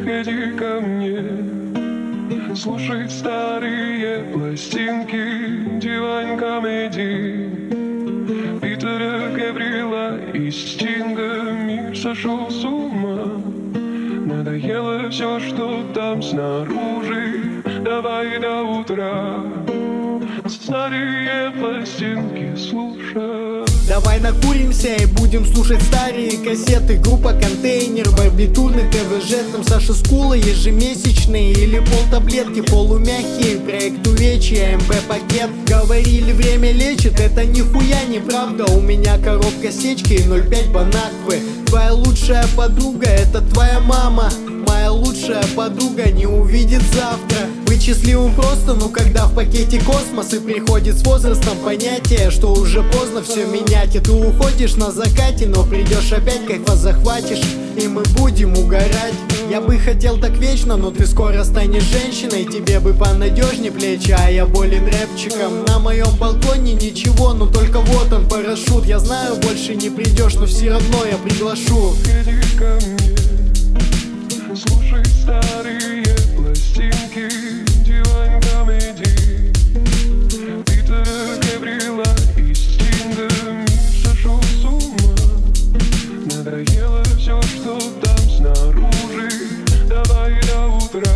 Приходи ко мне, слушай старые пластинки, диван комедий Питера Гаврила и Стинга. Мир сошел с ума, надоело все, что там снаружи. Давай до утра старые пластинки слушай. Давай накуримся и будем слушать старые кассеты. Группа «Контейнер», барбитуны, ТВЖ, там Саша Скула, ежемесячные или полтаблетки, полумягкие, проект увечья, МБ-пакет. Говорили, время лечит, это нихуя неправда. У меня коробка сечки и 0,5 Бонаквы. Твоя лучшая подруга — это твоя мама. Моя лучшая подруга не увидит завтра. Быть счастливым просто, ну когда в пакете космос. И приходит с возрастом понятие, что уже поздно все менять. И ты уходишь на закате, но придешь опять, кайфа захватишь, и мы будем угорать. Я бы хотел так вечно, но ты скоро станешь женщиной. Тебе бы понадежнее плечи, а я болен рэпчиком. На моем балконе ничего, но только вот он парашют. Я знаю, больше не придешь, но все равно я приглашу. Приди ко мне, слушай старые пластинки, диван комедий Питера Гаврила и Стинга. Мир сошел с ума, надоело все, что там снаружи. Давай до утра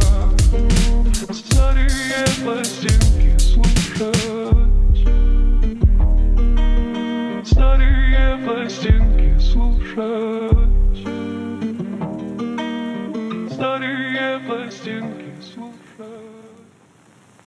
старые пластинки слушать, старые пластинки слушать, старые пластинки.